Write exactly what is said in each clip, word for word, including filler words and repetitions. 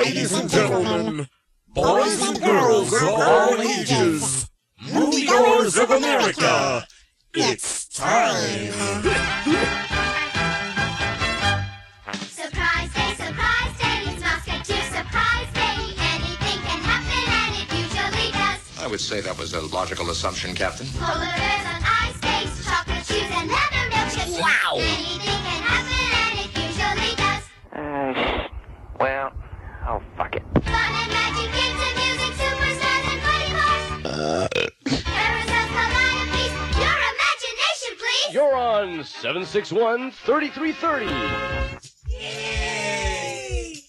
Ladies and gentlemen, boys and girls of all ages, moviegoers of America, it's time! Surprise day, surprise day, it's Musketeer Surprise Day. Anything can happen and it usually does. I would say that was a logical assumption, Captain. Polar bears on ice skates, chocolate shoes and leather milkshakes. Wow! Anything can happen and it usually does. Uh, well, oh, fuck it. Fun and magic, games and music, superstars and funny bars. Uh. Carousels, calamities, your imagination, please. You're on seven six one, three three three zero. Yay!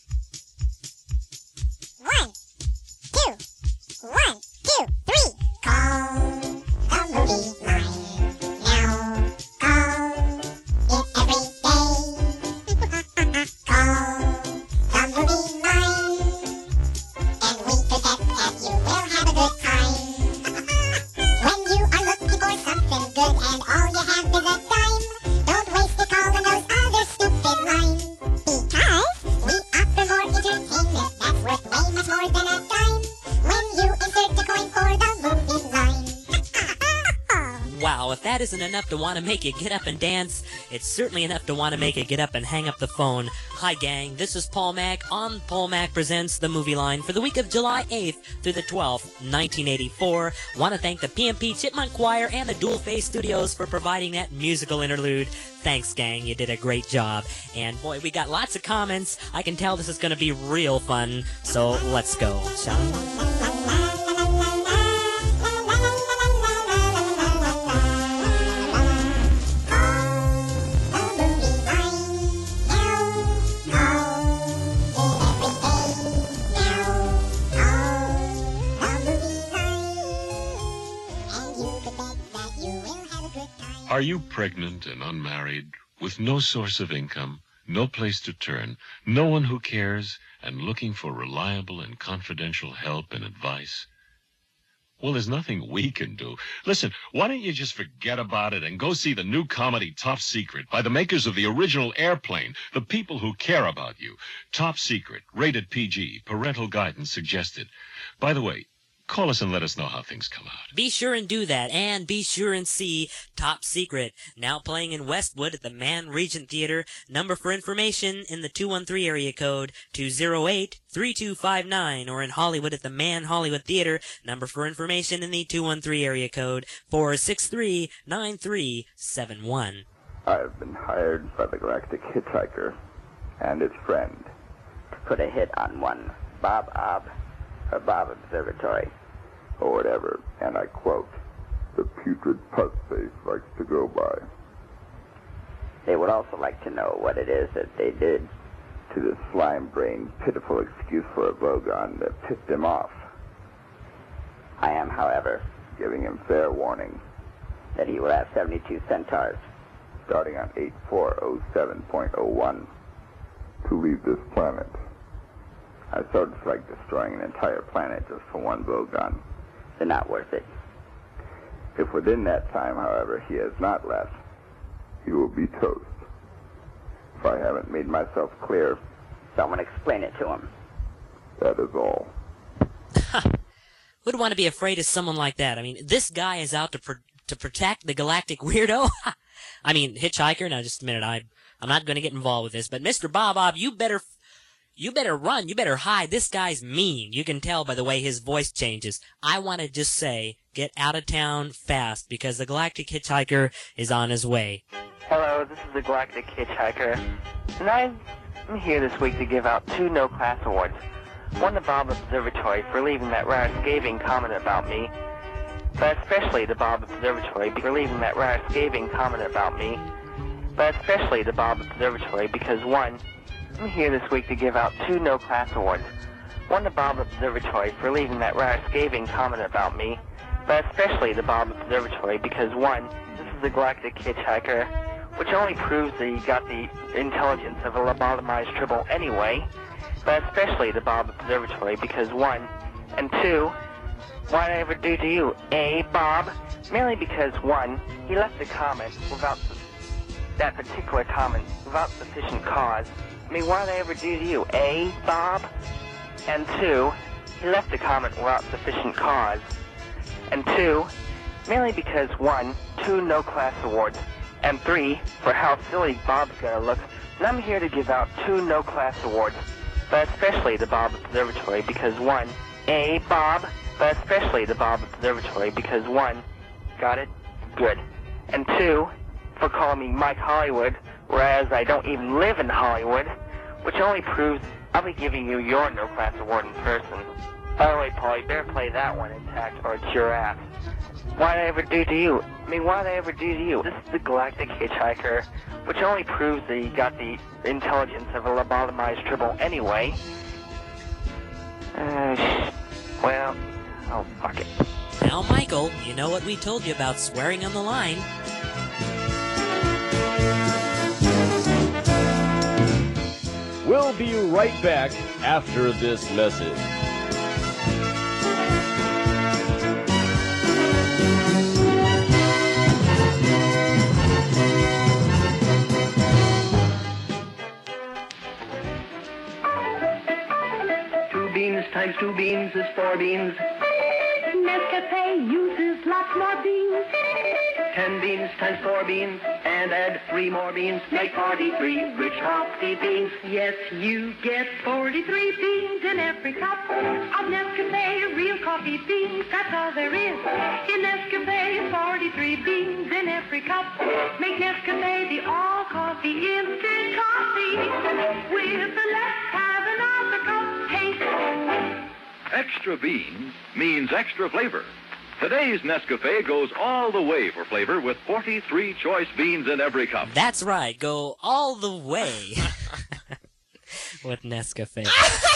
One, two, one, two, three. Call the movie line now. Call it every day. Call the movie line, and we could bet that you will have a good time. When you are looking for something good and all you have is a dime, don't waste it calling those other stupid lines. Because we offer more entertainment that's worth way much more than a dime when you insert a coin for the movie line. Wow, if that isn't enough to want to make you get up and dance, it's certainly enough to want to make you get up and hang up the phone. Hi gang, this is Paul Mack on Paul Mack Presents the Movie Line for the week of July eighth through the twelfth, nineteen eighty-four. Want to thank the P M P Chipmunk Choir and the Dual Face Studios for providing that musical interlude. Thanks gang, you did a great job. And boy, we got lots of comments. I can tell this is going to be real fun, so let's go, shall we? Are you pregnant and unmarried, with no source of income, no place to turn, no one who cares, and looking for reliable and confidential help and advice? Well, there's nothing we can do. Listen, why don't you just forget about it and go see the new comedy Top Secret by the makers of the original Airplane, the people who care about you. Top Secret, rated P G, parental guidance suggested. By the way, call us and let us know how things come out. Be sure and do that, and be sure and see Top Secret, now playing in Westwood at the Man Regent Theater. Number for information in the two one three area code, two oh eight, three two five nine, or in Hollywood at the Man Hollywood Theater. Number for information in the two one three area code, four six three, nine three seven one. I've been hired by the Galactic Hitchhiker and his friend to put a hit on one Bob Ob, or Bob Observatory, or whatever, and I quote, "The putrid pus-face likes to go by." They would also like to know what it is that they did to the slime-brained, pitiful excuse for a Vogon that pissed him off. I am, however, giving him fair warning that he will have seventy-two centaurs, starting on eight four oh seven point oh one, to leave this planet. I so dislike destroying an entire planet just for one Vogon. They're not worth it. If within that time, however, he has not left, he will be toast. If I haven't made myself clear, someone explain it to him. That is all. Who'd want to be afraid of someone like that? I mean, this guy is out to pr to protect the galactic weirdo? I mean, Hitchhiker, now just a minute, I, I'm not going to get involved with this, but Mister Bob Ob, you better... You better run. You better hide. This guy's mean. You can tell by the way his voice changes. I want to just say, get out of town fast, because the Galactic Hitchhiker is on his way. Hello, this is the Galactic Hitchhiker, and I'm here this week to give out two no-class awards. One to Bob Observatory for leaving that rather scathing comment about me, but especially to Bob Observatory for leaving that rather scathing comment about me, but especially to Bob Observatory because, one, I'm here this week to give out two no-class awards. One to Bob Observatory for leaving that rather scathing comment about me, but especially to Bob Observatory because, one, this is the Galactic Hitchhiker, which only proves that he got the intelligence of a lobotomized Tribble anyway, but especially to Bob Observatory because, one, and two, why'd I ever do to you, eh, Bob? Merely because, one, he left a comment without that particular comment without sufficient cause. I mean, what did I ever do to you, eh, Bob? And two, he left the comment without sufficient cause. And two, mainly because one, two no-class awards, and three, for how silly Bob's gonna look, and I'm here to give out two no-class awards, but especially the Bob Observatory because one, A, Bob, but especially the Bob Observatory because one, got it? Good. And two, for calling me Mike Hollywood, whereas I don't even live in Hollywood, which only proves I'll be giving you your no-class award in person. By the way, Paul, you better play that one intact or it's your ass. Why'd I ever do to you? I mean, why'd I ever do to you? This is the Galactic Hitchhiker, which only proves that you got the intelligence of a lobotomized triple anyway. Uh, sh- well, oh, fuck it. Now, Michael, you know what we told you about swearing on the line. We'll be right back after this message. Two beans times two beans is four beans. Nescafe uses lots more beans. Ten beans times four beans, and add three more beans, make forty-three rich coffee beans. Yes, you get forty-three beans in every cup of Nescafe real coffee beans. That's all there is in Nescafe. forty-three beans in every cup. Make Nescafe the all coffee instant coffee with the let's have another cup taste. Extra beans means extra flavor. Today's Nescafe goes all the way for flavor with forty-three choice beans in every cup. That's right, go all the way with Nescafe.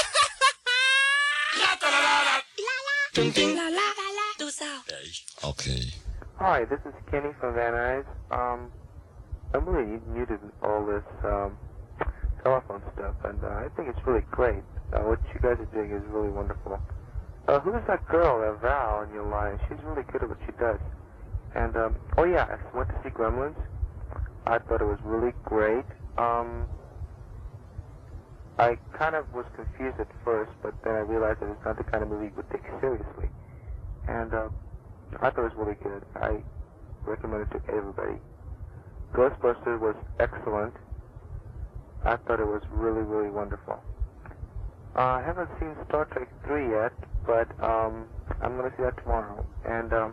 Okay. Hi, this is Kenny from Van Nuys. Um, I'm really new to all this um, telephone stuff, and uh, I think it's really great. Uh, what you guys are doing is really wonderful. Uh, who's that girl, uh, Val, in your line? She's really good at what she does. And, um, oh yeah, I went to see Gremlins. I thought it was really great. Um, I kind of was confused at first, but then I realized that it's not the kind of movie you would take seriously. And, uh, I thought it was really good. I recommend it to everybody. Ghostbusters was excellent. I thought it was really, really wonderful. Uh, I haven't seen Star Trek three yet, but um, I'm going to see that tomorrow. And um,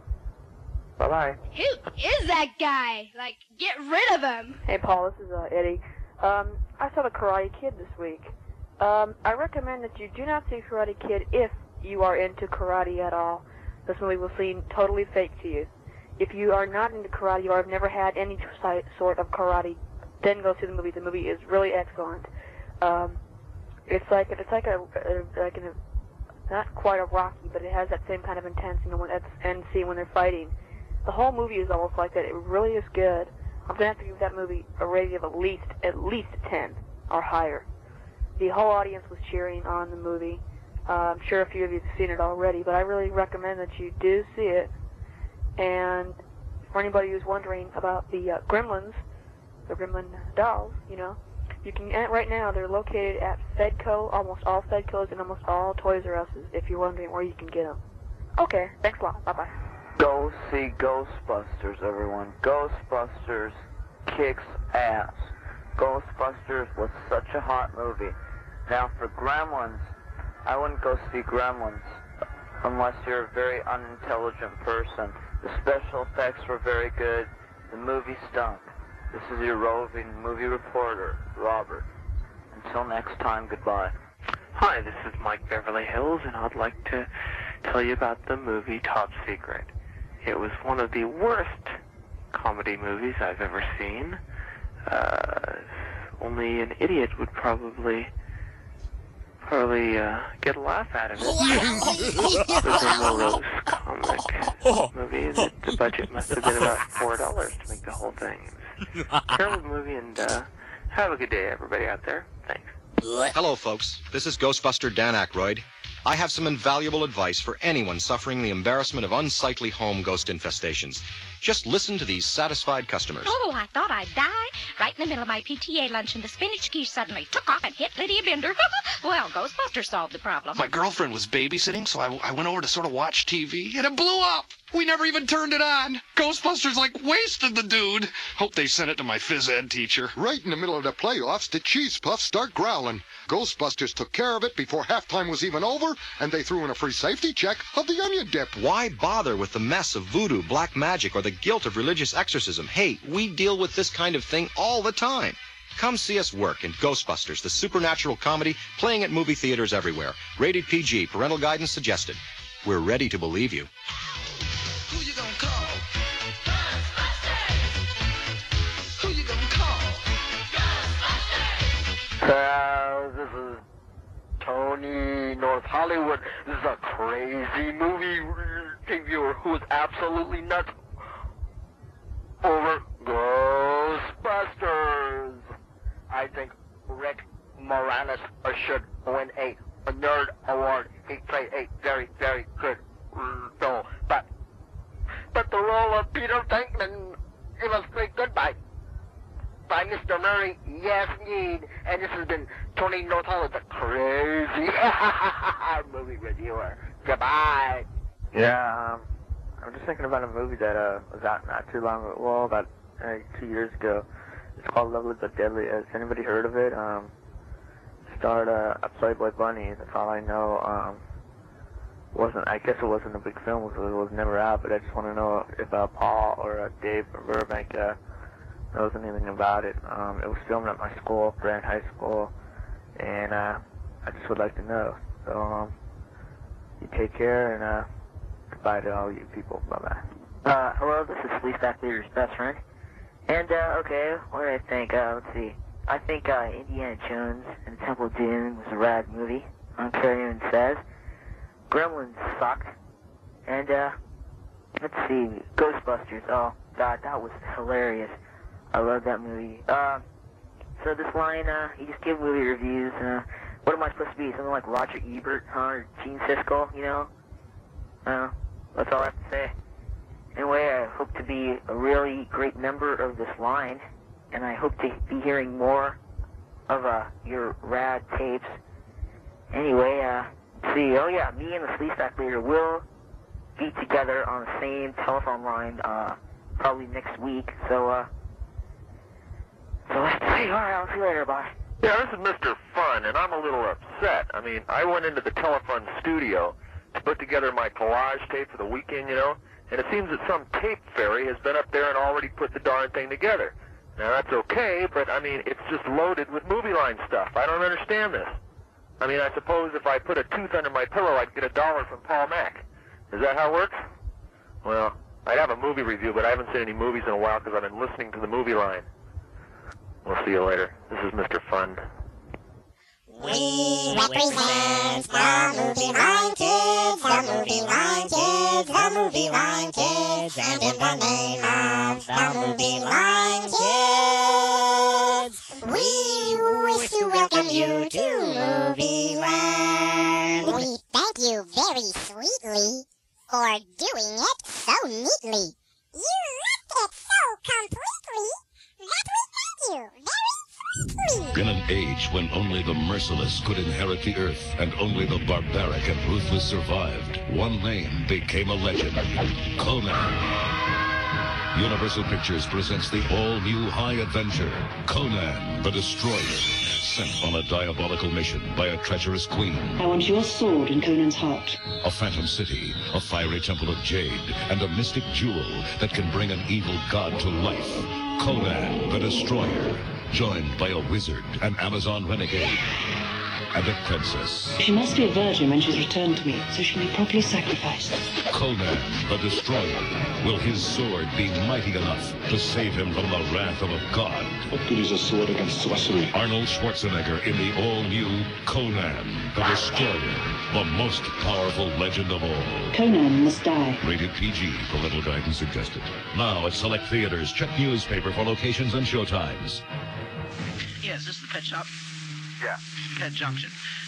bye-bye. Who is that guy? Like, get rid of him. Hey, Paul, this is uh, Eddie. Um, I saw The Karate Kid this week. Um, I recommend that you do not see Karate Kid if you are into karate at all. This movie will seem totally fake to you. If you are not into karate or have never had any sort of karate, then go see the movie. The movie is really excellent. Um, it's like it's like a, a like a, not quite a Rocky, but it has that same kind of intense, you know, when at the end scene when they're fighting. The whole movie is almost like that. It really is good. I'm gonna have to give that movie a rating of at least at least ten or higher. The whole audience was cheering on the movie. Uh, I'm sure a few of you have seen it already, but I really recommend that you do see it. And for anybody who's wondering about the uh, Gremlins, the Gremlin dolls, you know, you can, right now, they're located at Fedco, almost all Fedcos and almost all Toys R Us's, if you're wondering where you can get them. Okay, thanks a lot. Bye-bye. Go see Ghostbusters, everyone. Ghostbusters kicks ass. Ghostbusters was such a hot movie. Now, for Gremlins, I wouldn't go see Gremlins unless you're a very unintelligent person. The special effects were very good. The movie stunk. This is your roving movie reporter, Robert. Until next time, goodbye. Hi, this is Mike Beverly Hills, and I'd like to tell you about the movie Top Secret. It was one of the worst comedy movies I've ever seen. Uh, only an idiot would probably probably uh, get a laugh out of it. It was a morose comic movie. The, the budget must have been about four dollars to make the whole thing. It was a terrible movie, and uh, have a good day, everybody out there. Thanks. Hello, folks. This is Ghostbuster Dan Aykroyd. I have some invaluable advice for anyone suffering the embarrassment of unsightly home ghost infestations. Just listen to these satisfied customers. Oh, I thought I'd die. Right in the middle of my P T A luncheon, the spinach quiche suddenly took off and hit Lydia Bender. Well, Ghostbusters solved the problem. My girlfriend was babysitting, so I, I went over to sort of watch T V, and it blew up. We never even turned it on. Ghostbusters, like, wasted the dude. Hope they sent it to my phys ed teacher. Right in the middle of the playoffs, the Cheese Puffs start growling. Ghostbusters took care of it before halftime was even over, and they threw in a free safety check of the onion dip. Why bother with the mess of voodoo, black magic, or the guilt of religious exorcism? Hey, we deal with this kind of thing all the time. Come see us work in Ghostbusters, the supernatural comedy playing at movie theaters everywhere. Rated P G, parental guidance suggested. We're ready to believe you. Who you gonna call? Who you gonna call? Uh, this is Tony, North Hollywood. This is a crazy movie reviewer who is absolutely nuts over Ghostbusters. I think Rick Moranis should win a, a nerd award. He played a very, very good role. But, but the role of Peter Venkman, it was played good by, by Mister Murray. Yes, indeed. And this has been Tony North Hollywood, the crazy movie reviewer. Goodbye. Yeah, um, I'm just thinking about a movie that uh, was out not too long ago, well, about uh, two years ago. It's called Lovely but Deadly. Has anybody heard of it? Um, starred uh, a Playboy Bunny. That's all I know. Um, wasn't I guess it wasn't a big film because it was never out. But I just want to know if uh, Paul or uh, Dave from Burbank uh, knows anything about it. Um, it was filmed at my school, Brand High School, and uh, I just would like to know. So um, you take care and uh, goodbye to all you people. Bye bye. Uh, hello, this is Sleepback Leader's best friend. And, uh, okay, what do I think? Uh, let's see. I think, uh, Indiana Jones and the Temple of Doom was a rad movie. I don't care what anyone says. Gremlins sucked. And, uh, let's see. Ghostbusters. Oh, God, that was hilarious. I love that movie. Uh, so this line, uh, you just give movie reviews. Uh, what am I supposed to be? Something like Roger Ebert, huh? Or Gene Siskel, you know? Uh, that's all I have to say. Anyway, I hope to be a really great member of this line, and I hope to be hearing more of uh, your rad tapes. Anyway, uh, let's see, oh yeah, me and the Sleazeback Leader will be together on the same telephone line uh, probably next week, so, uh, so let's see, alright, I'll see you later, bye. Yeah, this is Mister Fun, and I'm a little upset. I mean, I went into the Telefun studio to put together my collage tape for the weekend, you know, and it seems that some tape fairy has been up there and already put the darn thing together. Now, that's okay, but, I mean, it's just loaded with movie line stuff. I don't understand this. I mean, I suppose if I put a tooth under my pillow, I'd get a dollar from Paul Mack. Is that how it works? Well, I'd have a movie review, but I haven't seen any movies in a while because I've been listening to the movie line. We'll see you later. This is Mister Fun. We represent the movie line kids, the movie line kids, the movie line kids, and in the name of the movie line kids, we wish to welcome you to Movie Land. We thank you very sweetly for doing it so neatly. You left it so completely that we thank you very sweetly. In an age when only the merciless could inherit the earth and only the barbaric and ruthless survived, one name became a legend: Conan. Universal Pictures presents the all-new high adventure, Conan the Destroyer, sent on a diabolical mission by a treacherous queen. I want your sword in Conan's heart. A phantom city, a fiery temple of jade, and a mystic jewel that can bring an evil god to life. Conan the Destroyer, joined by a wizard, an Amazon renegade, and a princess. She must be a virgin when she's returned to me, so she'll be properly sacrificed. Conan the Destroyer. Will his sword be mighty enough to save him from the wrath of a god? What good is a sword against sorcery? Arnold Schwarzenegger in the all-new Conan the Destroyer, the most powerful legend of all. Conan must die. Rated P G, parental guidance suggested. Now at select theaters, check newspaper for locations and showtimes. Yes, this is the pet shop. Yeah. Pet Junction.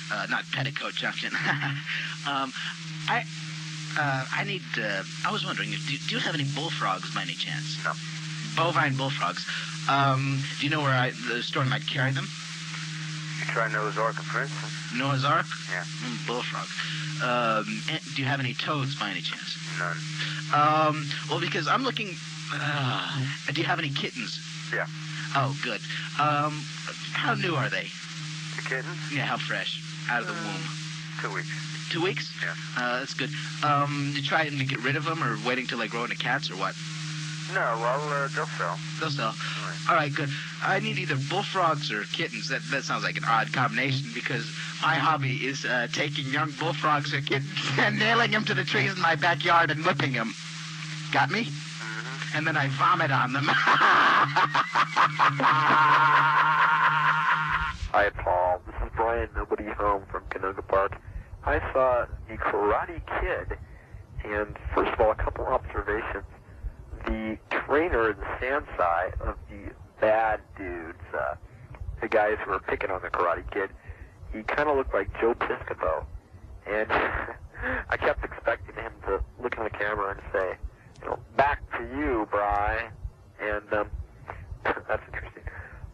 uh, not Petticoat Junction. um, I, uh, I need, uh, I was wondering, do, do you have any bullfrogs by any chance? No. Bovine bullfrogs. Um, do you know where I, the store might carry them? You try Noah's Ark, for instance? Noah's Ark? Yeah. Mm, bullfrog. Um, and do you have any toads by any chance? None. Um, well, because I'm looking, uh, do you have any kittens? Yeah. Oh, good. Um, how new are they? The kittens? Yeah, how fresh? Out of the womb. Two weeks. Two weeks? Yeah. Uh, that's good. Um, you trying to get rid of them or waiting till they grow into cats or what? No, well, uh, they'll sell. They'll sell. All right, good. I need either bullfrogs or kittens. That that sounds like an odd combination because my hobby is uh, taking young bullfrogs or kittens and nailing them to the trees in my backyard and whipping them. Got me? Mm-hmm. And then I vomit on them. Hi, Paul. This is Brian, nobody home from Canoga Park. I saw The Karate Kid, and first of all, a couple observations. The trainer, the sensei of the bad dudes, uh, the guys who were picking on the Karate Kid, he kind of looked like Joe Piscopo. And I kept expecting him to look in the camera and say, you know, back to you, Bri. And um, that's interesting.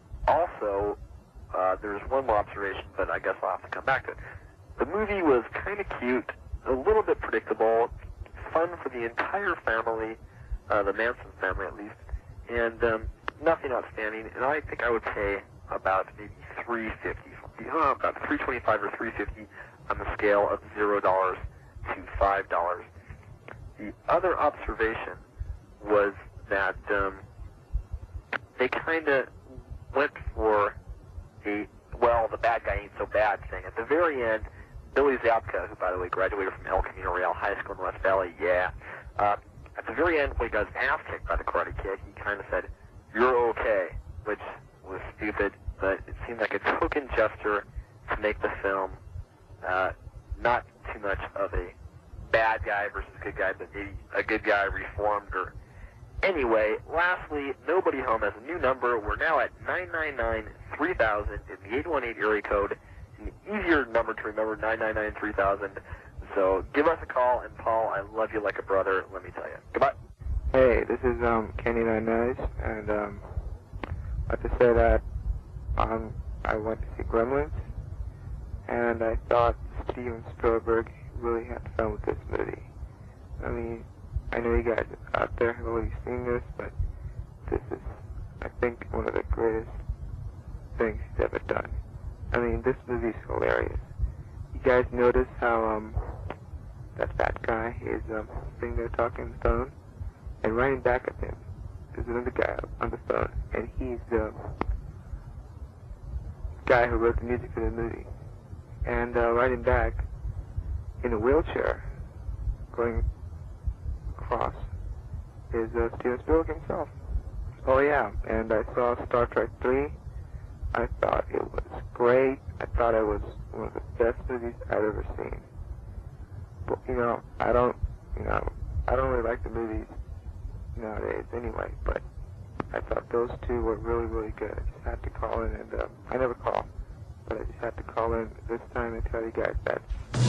Also, uh, there's one more observation, but I guess I'll have to come back to it. The movie was kind of cute, a little bit predictable, fun for the entire family, uh, the Manson family at least, and um, nothing outstanding. And I think I would pay about maybe three fifty, uh, about three twenty-five or three fifty on the scale of zero dollars to five dollars. The other observation was that um, they kind of went for a, well, the bad guy ain't so bad thing. At the very end, Billy Zabka, who, by the way, graduated from El Camino Real High School in West Valley, yeah. Uh, at the very end, when he got his ass kicked by the Karate Kid, he kind of said, "You're okay," which was stupid, but it seemed like a token gesture to make the film uh, not too much of a bad guy versus good guy, but maybe a good guy reformed. Or anyway, lastly, Nobody Home has a new number. We're now at nine nine nine three thousand in the eight one eight area code. An easier number to remember, nine nine nine three thousand. So give us a call, and Paul, I love you like a brother, let me tell you. Goodbye. Hey, this is um, Kenny Nine Nice, and um, I have to say that um, I went to see Gremlins, and I thought Steven Spielberg really had fun with this movie. I mean, I know you guys out there have already seen this, but this is, I think, one of the greatest things he's ever done. I mean, this movie's hilarious. You guys notice how um, that fat guy is um, sitting there talking on the phone, and writing back at him is another guy on the phone, and he's the guy who wrote the music for the movie. And uh, writing back in a wheelchair, going across, is uh, Steven Spielberg himself. Oh yeah, and I saw Star Trek three. I thought it was great. I thought it was one of the best movies I've ever seen. But, you know, I don't, you know, I don't really like the movies nowadays anyway, but I thought those two were really, really good. I just had to call in, and uh, I never call, but I just had to call in this time and tell you guys that.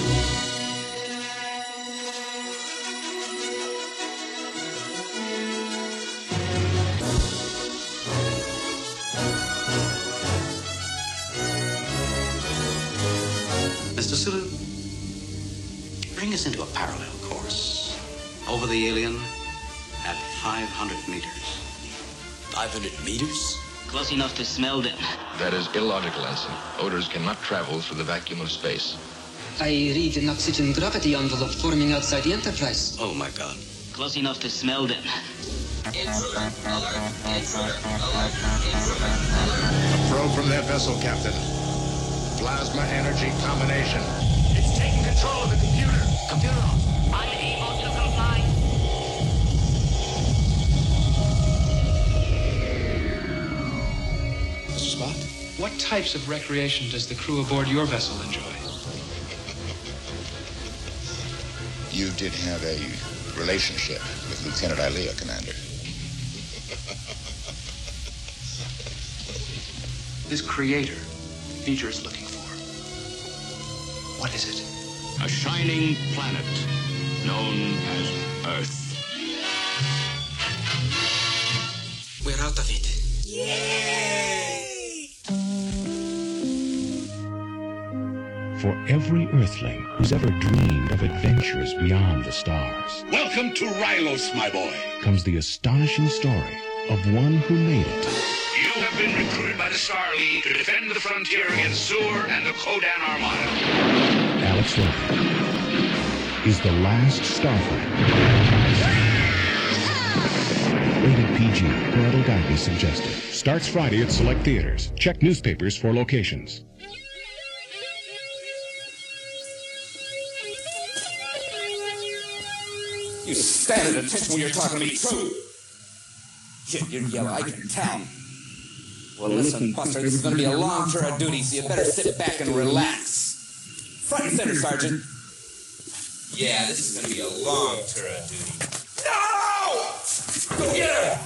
Mister Sulu, bring us into a parallel course. Over the alien at five hundred meters. five hundred meters? Close enough to smell them. That is illogical, Ensign. Odors cannot travel through the vacuum of space. I read an oxygen gravity envelope forming outside the Enterprise. Oh, my God. Close enough to smell them. A probe from their vessel, Captain. Plasma energy combination. It's taking control of the computer. Computer on. Unable to comply. Mister Spock? What types of recreation does the crew aboard your vessel enjoy? You did have a relationship with Lieutenant Ilea, Commander. This creator Beecher is looking for. What is it? A shining planet known as Earth. We're out of it. For every Earthling who's ever dreamed of adventures beyond the stars, Welcome to Rylos, my boy. comes the astonishing story of one who made it. You have been recruited by the Star League to defend the frontier against Zur and the Kodan Armada. Alex Rider is the last Starfighter. Rated P G. Parental guidance suggested. Starts Friday at select theaters. Check newspapers for locations. You stand at attention when you're talking to me, true. Shit, you're yellow, I can tell. Well, listen, Buster, this is going to be a long tour of duty, so you better sit back and relax. Front and center, Sergeant. Yeah, this is going to be a long tour of duty. No! Go get her!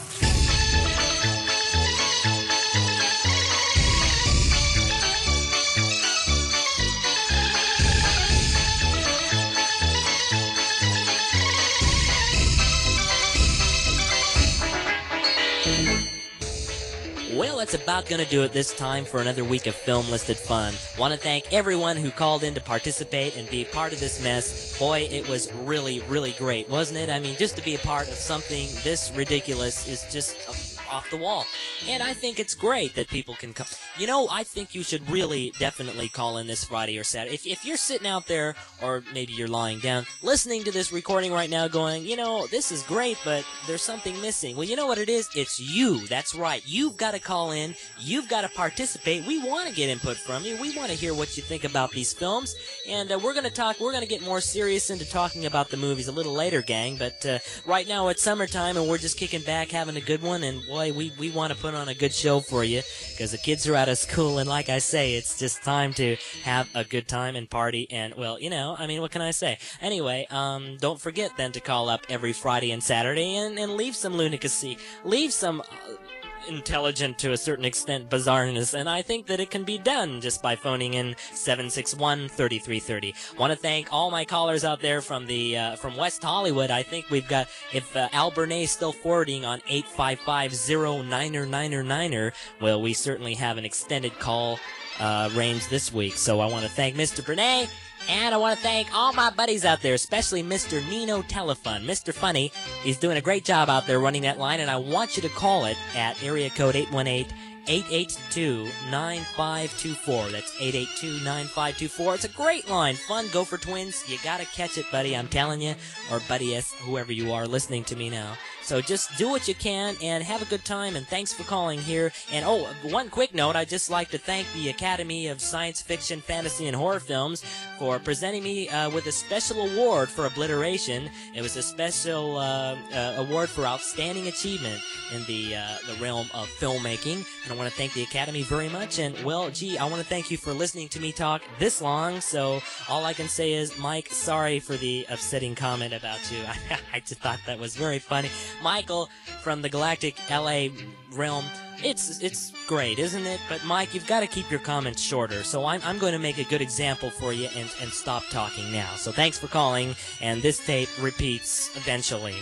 Well, that's about going to do it this time for another week of Film Listed Fun. Want to thank everyone who called in to participate and be a part of this mess. Boy, it was really, really great, wasn't it? I mean, just to be a part of something this ridiculous is just off the wall. And I think it's great that people can come. You know, I think you should really definitely call in this Friday or Saturday. If, if you're sitting out there, or maybe you're lying down, listening to this recording right now going, you know, this is great, but there's something missing. Well, you know what it is? It's you. That's right. You've got to call in. You've got to participate. We want to get input from you. We want to hear what you think about these films. And uh, we're going to talk, we're going to get more serious into talking about the movies a little later, gang. But uh, right now it's summertime and we're just kicking back, having a good one. And boy, we, we want to put on a good show for you because the kids are out of school. And like I say, it's just time to have a good time and party. And, well, you know, I mean, what can I say? Anyway, um, don't forget then to call up every Friday and Saturday and, and leave some lunacy. Leave some... Uh, intelligent to a certain extent bizarreness, and I think that it can be done just by phoning in seven six one, three three three zero. Want to thank all my callers out there from the uh, from West Hollywood. I think we've got, if uh, Al Burnett is still forwarding on eight five five zero nine nine nine, well, we certainly have an extended call uh, range this week, so I want to thank Mister Burnett. And I want to thank all my buddies out there, especially Mister Nino Telefun. Mister Funny, he's doing a great job out there running that line, and I want you to call it at area code eight one eight, eight eight two, nine five two four. That's eight eight two, nine five two four. It's a great line. Fun, Gopher Twins. You gotta catch it, buddy. I'm telling you. Or buddy S, whoever you are listening to me now. So just do what you can and have a good time, and thanks for calling here. And oh, one quick note, I'd just like to thank the Academy of Science Fiction, Fantasy, and Horror Films for presenting me uh, with a special award for Obliteration. It was a special uh, uh, award for outstanding achievement in the uh, the realm of filmmaking. And I want to thank the Academy very much. And, well, gee, I want to thank you for listening to me talk this long. So all I can say is, Mike, sorry for the upsetting comment about you. I just thought that was very funny. Michael from the Galactic L A realm, it's it's great, isn't it? But Mike, you've got to keep your comments shorter, so I'm, I'm going to make a good example for you and, and stop talking now. So thanks for calling, and this tape repeats eventually.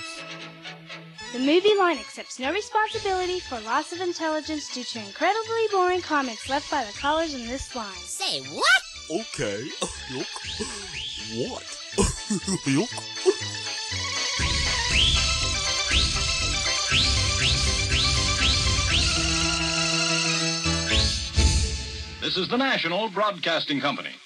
The movie line accepts no responsibility for loss of intelligence due to incredibly boring comments left by the callers in this line. Say what? Okay. What? This is the National Broadcasting Company.